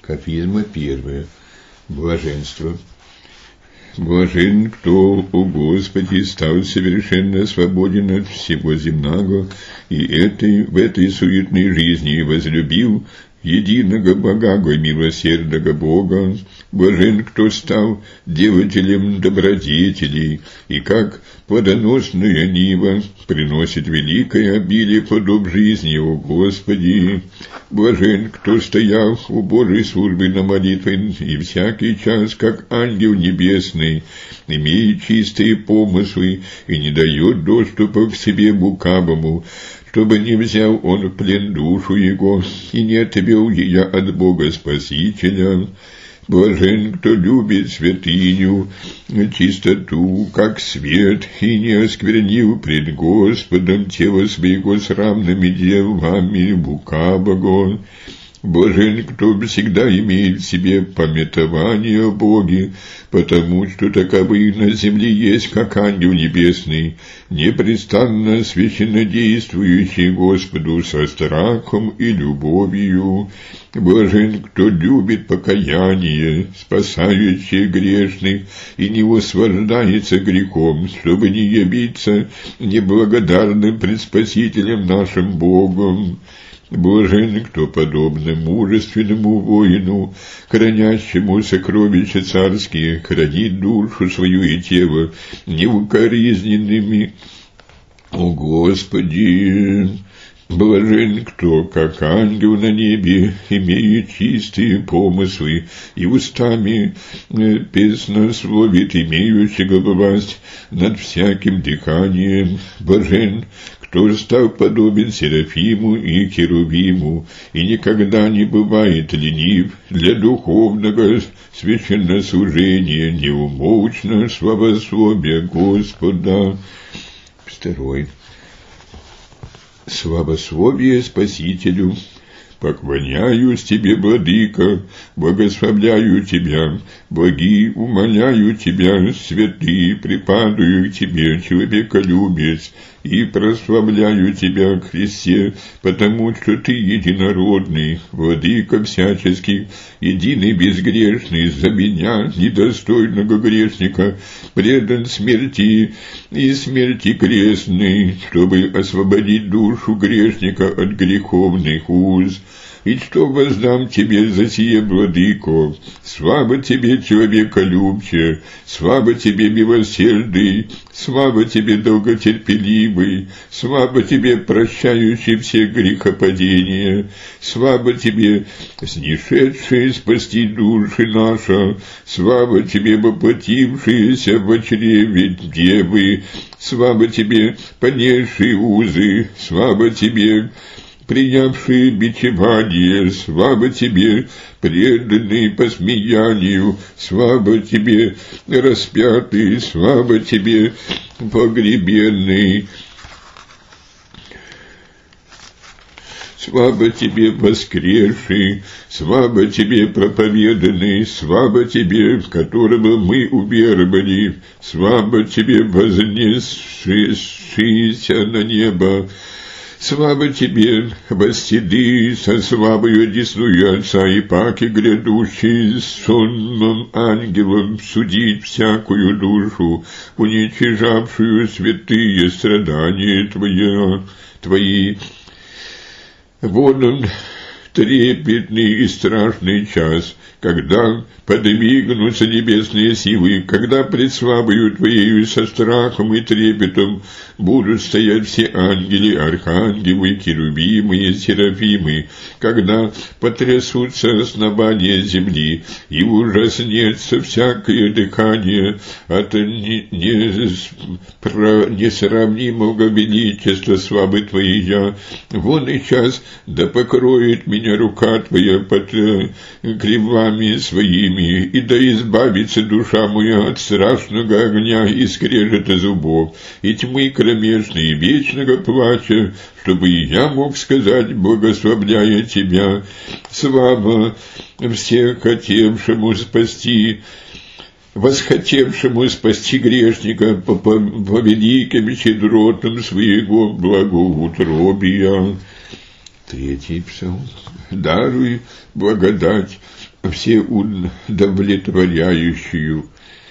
Кафизма первая. Блаженство. Блажен, кто, о Господи, стал совершенно свободен от всего земного, и в этой суетной жизни возлюбил единого благого милосердного Бога. Блажен, кто стал делателем добродетелей, и как плодоносная нива приносит великое обилие плодов жизни, о Господи. Блажен, кто стоял у Божьей службы на молитве, и всякий час, как ангел небесный, имеет чистые помыслы и не дает доступа к себе лукавому, чтобы не взял он в плен душу его и не отвел ее от Бога Спасителя. Блажен, кто любит святыню, чистоту, как свет, и не осквернил пред Господом тело своего с равными делами лукавого. Блажен, кто всегда имеет в себе памятование о Боге, потому что таковы на земле есть, как ангел небесный, непрестанно священнодействующий Господу со страхом и любовью. Блажен, кто любит покаяние, спасающее грешных, и не услаждается грехом, чтобы не явиться неблагодарным пред Спасителем нашим Богом. Блажен, кто, подобно мужественному воину, хранящему сокровища царские, хранит душу свою и тело неукоризненными. О Господи! Блажен, кто, как ангел на небе, имеет чистые помыслы и устами песнословит имеющего власть над всяким дыханием. Блажен, кто стал подобен Серафиму и Херувиму, и никогда не бывает ленив для духовного священнослужения, неумолчно славословие Господа. Второй. Славословие Спасителю. Поклоняюсь Тебе, Владыка, благословляю Тебя, боги, умоляю Тебя, святые, припадаю к Тебе, человеколюбец, и прославляю Тебя, Христе, потому что Ты единородный, Владыка всяческий, единый безгрешный, за меня, недостойного грешника, предан смерти и смерти крестной, чтобы освободить душу грешника от греховных уз. И что воздам Тебе за сие, Владыко? Слава Тебе, человеколюбче, слава Тебе, милосердный, слава Тебе, долготерпеливый, слава Тебе, прощающий все грехопадения, слава Тебе, снишедший спасти души наши, слава Тебе, воплотившиеся в чреве Девы, слава Тебе, понесший узы, слава Тебе, принявшие бичевание, слава Тебе, преданный посмеянию, слава Тебе, распятый, слава Тебе, погребенный, слава Тебе, воскресший, слава Тебе, проповеданный, слава Тебе, в которого мы уверовали, слава Тебе, вознесшийся на небо, слава Тебе, восседи со славою одесную Отца и паки грядущий с сонмом ангелом судить всякую душу, уничижавшую святые страдания Твои. Вот он, трепетный и страшный час, когда подвигнутся небесные силы, когда пред славою Твоею со страхом и трепетом будут стоять все ангелы, архангелы, херувимы и серафимы, когда потрясутся основания земли, и ужаснется всякое дыхание от несравнимого величества славы Твоей. Вон и час, да покроет меня рука Твоя под крилами Своими, и да избавится душа моя от страшного огня и скрежета зубов, и тьмы кромешной, и вечного плача, чтобы и я мог сказать, благословляя Тебя, слава всех хотевшему спасти, восхотевшему спасти грешника по великим щедротам своего благоутробия. Третий псалом. Даруй благодать всеудовлетворяющую.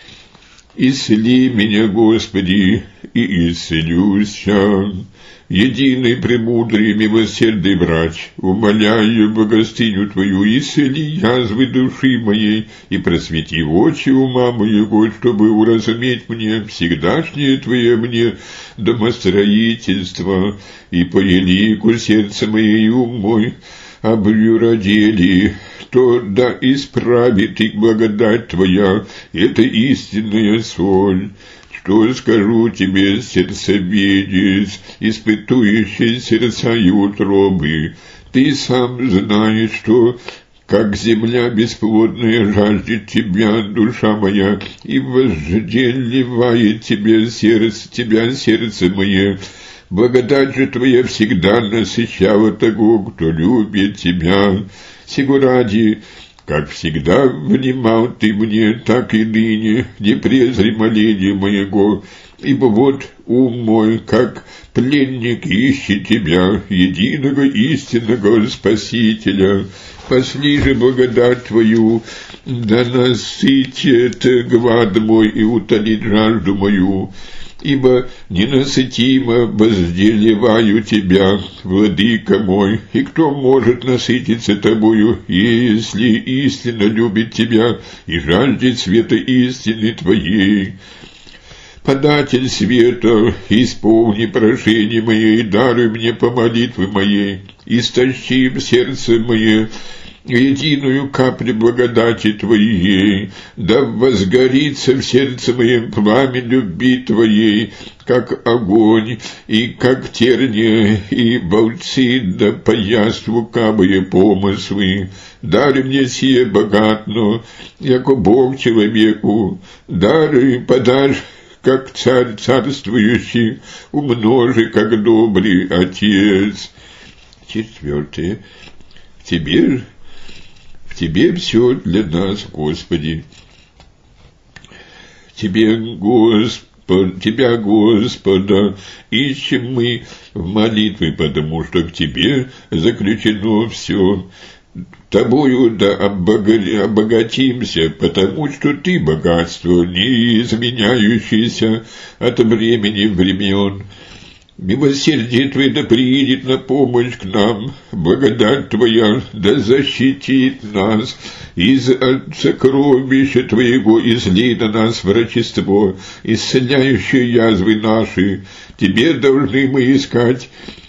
Исцели меня, Господи, и исцелюсь. Единый, премудрый, милосердный врач, умоляю богостыню Твою, исцели язвы души моей и просвети очи ума моего, чтобы уразуметь мне всегдашнее Твое мне домостроительство, и по елику сердце мое и ум мой обрюродели, то да исправит их благодать Твоя, это истинная соль. Что скажу тебе, сердцеведец, испытующий сердца и утробы? Ты сам знаешь, что, как земля бесплодная, жаждет тебя, душа моя, и вожделевает тебя сердце мое. Благодать же Твоя всегда насыщала того, кто любит Тебя. Сего ради, как всегда внимал Ты мне, так и ныне не презри моления моего, ибо вот ум мой, как пленник, ищет Тебя, единого истинного Спасителя. Пошли же благодать Твою, да насытит глад мой и утолит жажду мою. Ибо ненасытимо возделеваю Тебя, Владыка мой, и кто может насытиться Тобою, если истинно любит Тебя и жаждет света истины Твоей? Податель света, исполни прошение мое и даруй мне по молитве моей, истощи в сердце мое единую каплю благодати Твоей, да возгорится в сердце моем пламя любви Твоей, как огонь, и как терния, и болцы, да пояс лукавые помыслы. Даруй мне сие богатно, яко Бог человеку, даруй, подашь, как царь царствующий, умножи, как добрый Отец. 4. В Тебе все для нас, Господи. Тебя, Господа, ищем мы в молитве, потому что к Тебе заключено все. Тобою да обогатимся, потому что Ты богатство, не изменяющееся от времени времен. Милосердие Твое да приедет на помощь к нам, благодать Твоя да защитит нас, из сокровища Твоего излей на нас врачество, исцеляющее язвы наши. Тебя должны мы искать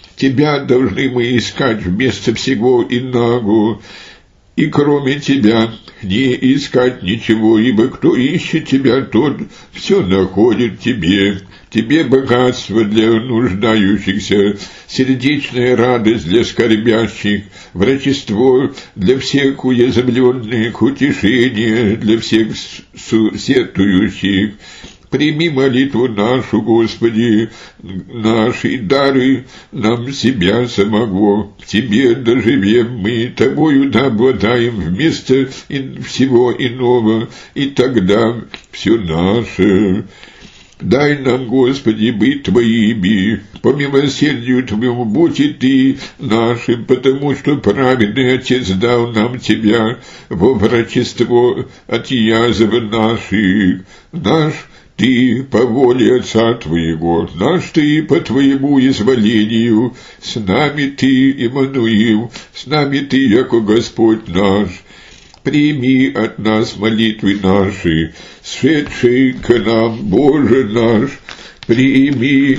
вместо всего иного, и кроме Тебя не искать ничего, ибо кто ищет Тебя, тот все находит Тебе. Тебе богатство для нуждающихся, сердечная радость для скорбящих, врачество для всех уязвленных, утешение для всех сетующих. Прими молитву нашу, Господи, наши дары нам себя самого. В Тебе доживем мы, Тобою да обладаем вместо всего иного, и тогда все наше. Дай нам, Господи, быть Твоими, по милосердию Твоему будь и Ты нашим, потому что праведный Отец дал нам Тебя во врачество от язв наших. Наш Ты по воле Отца Твоего, наш Ты по Твоему изволению, с нами Ты, Иммануил, с нами Ты, яко Господь наш. Прими от нас молитвы наши, шедшие к нам, Боже наш, прими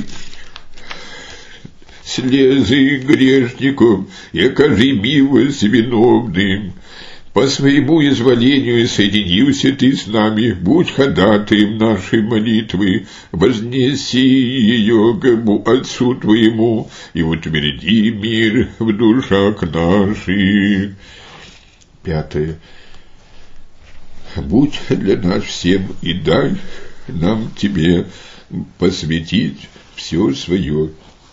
слезы грешников и окажи милость виновным. По своему изволению соединился Ты с нами, будь ходатаем нашей молитвы, вознеси ее к Отцу Твоему и утверди мир в душах наших. 5. Будь для нас всем и дай нам Тебе посвятить все свое.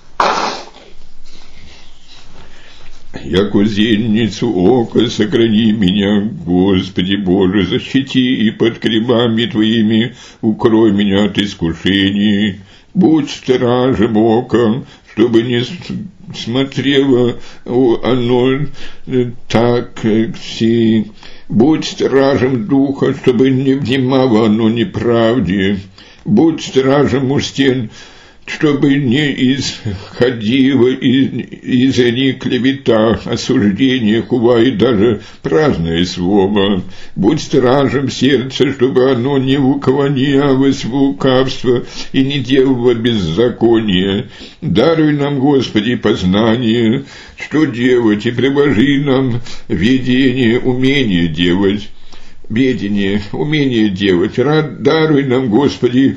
Яко зеницу ока сохрани меня, Господи Боже, защити и под кребами Твоими укрой меня от искушений. Будь стражем ока, чтобы не смотрело оно так, будь стражем духа, чтобы не внимало оно неправде, будь стражем у стен, чтобы не исходило из них клевета, осуждение, хува и даже праздное слово. Будь стражем сердца, чтобы оно не уклонялось в лукавство и не делало беззакония. Даруй нам, Господи, познание, что делать, и приложи нам ведение, умение делать. Ведение, умение делать. Даруй нам, Господи,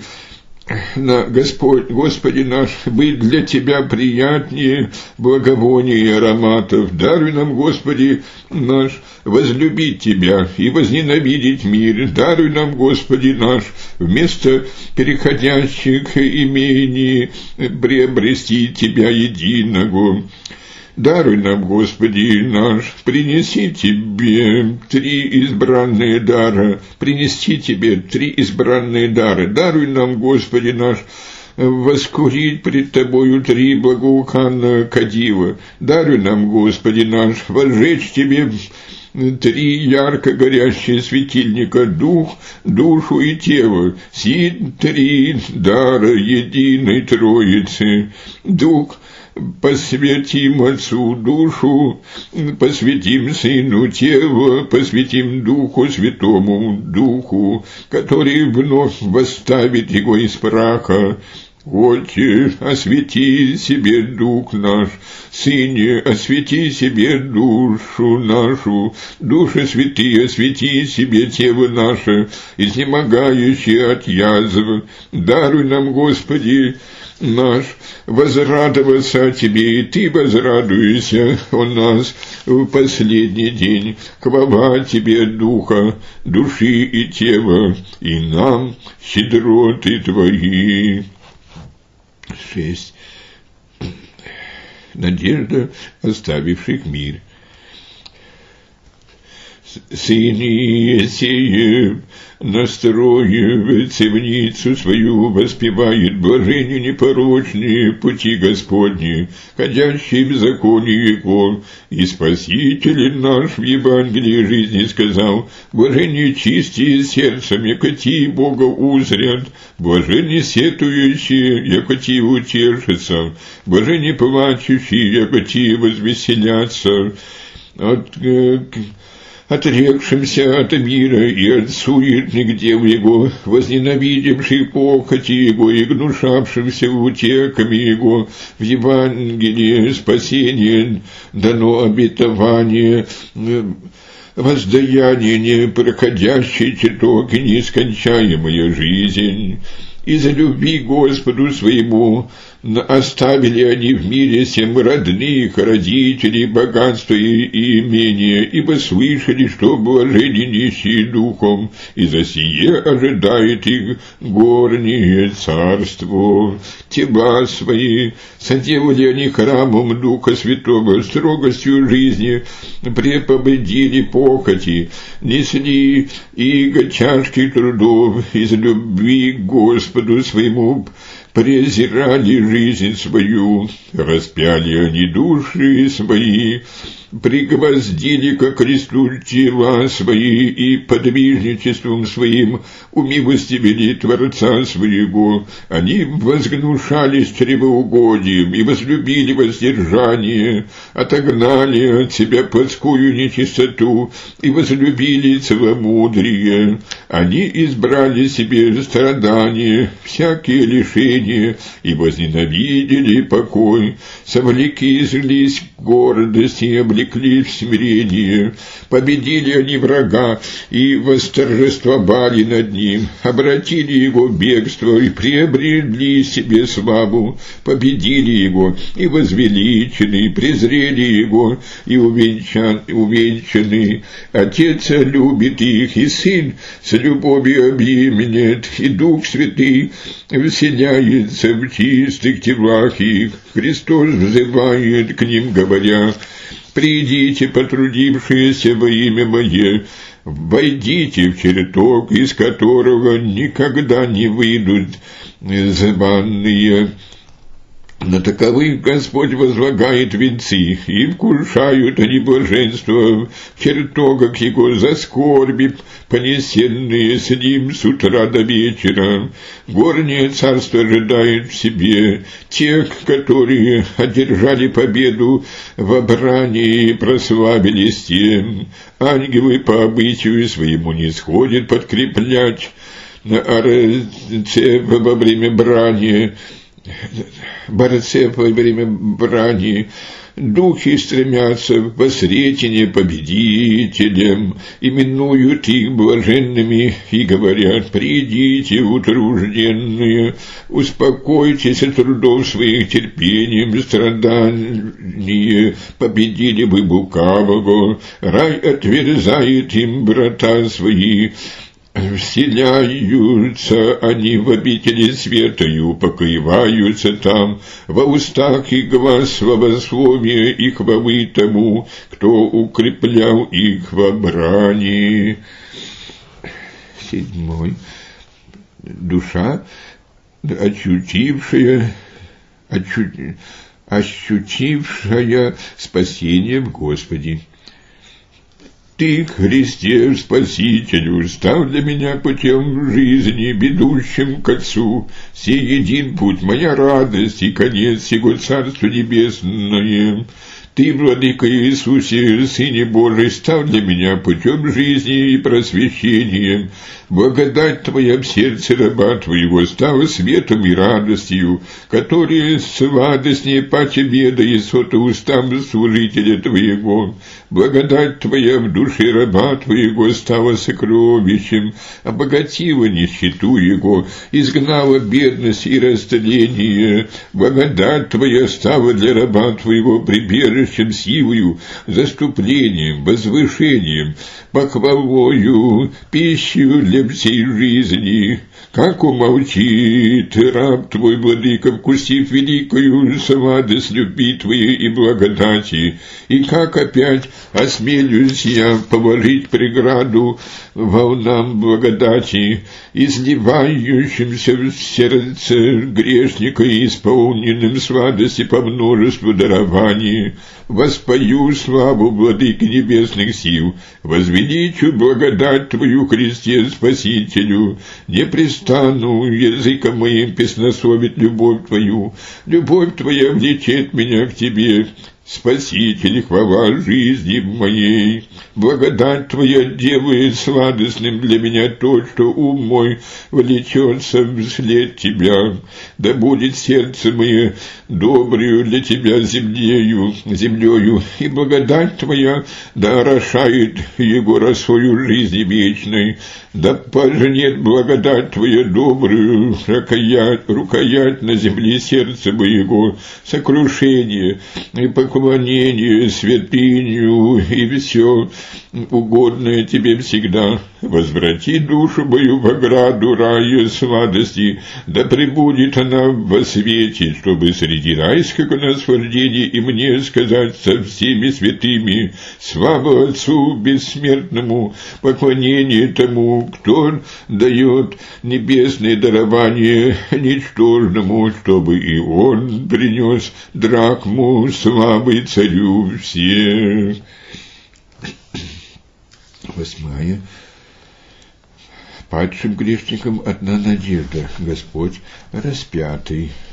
Господи наш, быть для Тебя приятнее благовония и ароматов. Даруй нам, Господи наш, возлюбить Тебя и возненавидеть мир. Даруй нам, Господи наш, вместо переходящих имений приобрести Тебя единого. Даруй нам, Господи наш, принеси Тебе 3 избранные дара, принести Тебе 3 избранные дара. Даруй нам, Господи наш, воскурить пред Тобою 3 благоуханных кадила. Даруй нам, Господи наш, возжечь Тебе 3 ярко горящие светильника, дух, душу и тело, сии 3 дара единой Троицы. Дух посвятим Отцу, душу посвятим Сыну, тело посвятим Духу Святому, Духу, который вновь восставит его из праха. Отче, освети себе дух наш, Сыне, освети себе душу нашу, Души святые, освети себе тело наше, изнемогающее от язв. Даруй нам, Господи наш, возрадоваться о Тебе, и Ты возрадуйся о нас в последний день. Хвала Тебе, Духа, души и тела, и нам щедроты Твои. 6. Надежда, оставивших мир. Сын Иесеев, настроив цевницу свою, воспевает блаженнее непорочные пути Господни, ходящие в законе Его, и Спаситель наш в Евангелии жизни сказал: блаженнее чистые сердцем, якоти Бога узрят, блаженнее сетующие, якоти утешатся, блаженее плачущие, якоти возвеселятся. Отрекшимся от мира и от суетных дел его, возненавидевших похоти его и гнушавшимся утеками его, в Евангелии спасение дано обетование, воздаяние непроходящий чертог и нескончаемая жизнь. Из-за любви к Господу своему оставили они в мире всем родных, родителей, богатства и имения, ибо слышали, что блаженны нищие духом, и за сие ожидает их горнее царство. Тела свои соделали они храмом Духа Святого, строгостью жизни препобедили похоти, несли иго тяжких трудов, из любви к Господу своему презирали жизнь свою, распяли они души свои, пригвоздили ко кресту тела свои и подвижничеством своим умилостивили Творца своего. Они возгнушались чревоугодием и возлюбили воздержание, отогнали от себя плотскую нечистоту и возлюбили целомудрие. Они избрали себе страдания, всякие лишения, и возненавидели покой, совлеклись в гордость и облекли в смирение. Победили они врага и восторжествовали над ним, обратили его в бегство и приобрели себе славу, победили его и возвеличены, презрели его и увенчаны. Отец любит их, и Сын с любовью объемлет, и Дух Святый вселяется в чистых телах их. Христос взывает к ним, говоря: «Придите, потрудившиеся во имя Мое, войдите в чертог, из которого никогда не выйдут званые». На таковых Господь возлагает венцы, и вкушают они блаженство в чертогах Его за скорби, понесенные с Ним с утра до вечера. Горнее царство ожидает в себе тех, которые одержали победу в брани и прославились тем. Ангелы по обычаю своему не сходят подкреплять на арце во время брани, борцев во время брани. Духи стремятся во сретение победителям, именуют их блаженными и говорят: «Придите, утружденные, успокойтесь от трудов своих терпением, страдания, победили бы лукавого, рай отверзает им врата свои». Вселяются они в обители света и упокоиваются там, во устах и глаз славословия и хвалы тому, кто укреплял их во брани. 7. Душа, ощутившая спасение в Господе. Ты, Христе, Спасителю, стал для меня путем жизни, ведущим к Отцу. Сей един путь, моя радость и конец Его Царства Небесное. Ты, Владыка Иисусе, Сыне Божий, стал для меня путем жизни и просвещением. Благодать Твоя в сердце раба Твоего стала светом и радостью, которые сладостнее паче меда и сота устам служителя Твоего. Благодать Твоя в душе раба Твоего стала сокровищем, обогатила нищету Его, изгнала бедность и растление. Благодать Твоя стала для раба Твоего прибежищем, силою, заступлением, возвышением, похвалою, пищей для всей жизни. Как умолчит раб Твой, Владыка, вкусив великую сладость любви Твоей и благодати, и как опять осмелюсь я положить преграду волнам благодати, изливающимся в сердце грешника и исполненным сладости по множеству дарований. Воспою славу Владыки небесных сил, возвеличу благодать Твою, Христе Спасителю, не пристану языком моим песнословить любовь Твою. Любовь Твоя влечет меня к Тебе, Спаситель, хвала жизни моей. Благодать Твоя делает сладостным для меня то, что ум мой влечется вслед Тебя. Да будет сердце мое добрую для Тебя землею, и благодать Твоя да орошает его росою жизни вечной. Да пожнет благодать Твоя добрую, рукоять на земле сердца моего, сокрушение и поклонение святыню и все угодное Тебе всегда. Возврати душу мою в ограду рая сладости, да пребудет она во свете, чтобы среди райского наслаждения и мне сказать со всеми святыми: слава Отцу бессмертному, поклонение тому, кто дает небесное дарование ничтожному, чтобы и он принес драхму славы царю всех. 8. Падшим грешникам одна надежда — Господь распятый.